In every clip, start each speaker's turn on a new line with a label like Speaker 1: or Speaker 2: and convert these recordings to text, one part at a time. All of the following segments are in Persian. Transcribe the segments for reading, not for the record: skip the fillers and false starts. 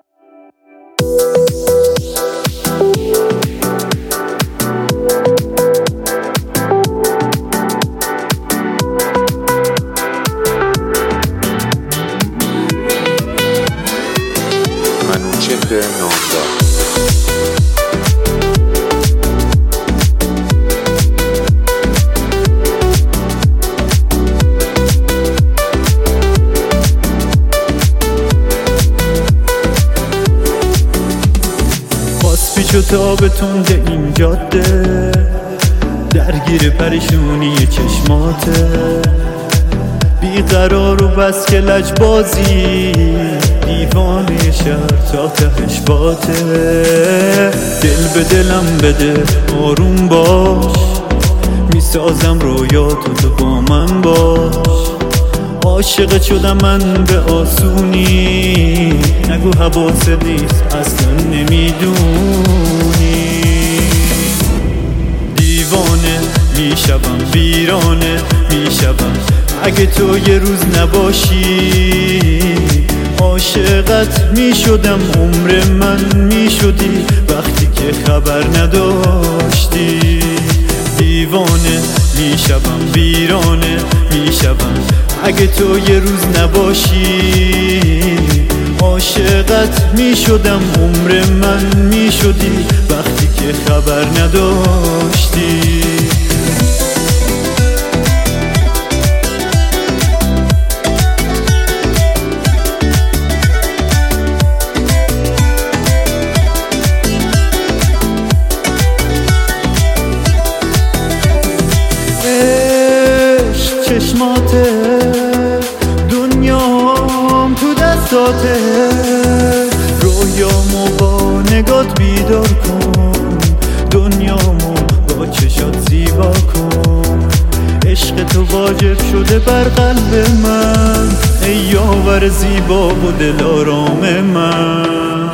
Speaker 1: منوچهر نامدار.
Speaker 2: پیچ و تاب تونده این جاده، درگیر پریشونی چشماته، بیقرار و بس که لجبازی، دیوانه شهر تا تهش باته. دل به دلم بده آروم باش، میسازم رویاتو تو با من باش. عاشق شدم من به آسونی، نگو حواست نیست اصلا نمیدونی. دیوانه میشوم ویرانه میشوم اگه تو یه روز نباشی. عاشقت میشدم عمر من میشدی وقتی که خبر نداشتی. دیوانه میشوم ویرانه میشوم اگه تو یه روز نباشی. عاشقت میشدم عمر من میشدی وقتی که خبر نداشتی. چشماته دنیام تو دستاته، رویامو با نگات بیدار کن، دنیامو با چشات زیبا کن. عشق تو واجب شده بر قلب من، ای یاور زیبا و دل آرام من.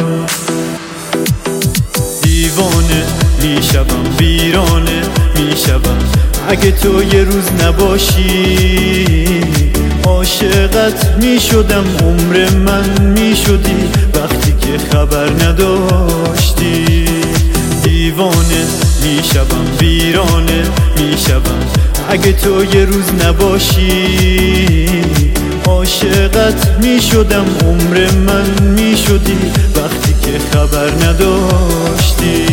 Speaker 2: دیوانه میشوم ویرانه میشوم اگه تو یه روز نباشی. عاشقت میشدم عمر من میشدی وقتی که خبر نداشتی. دیوانه میشوم ویرانه میشوم اگه تو یه روز نباشی. عاشقت میشدم عمر من میشدی وقتی که خبر نداشتی.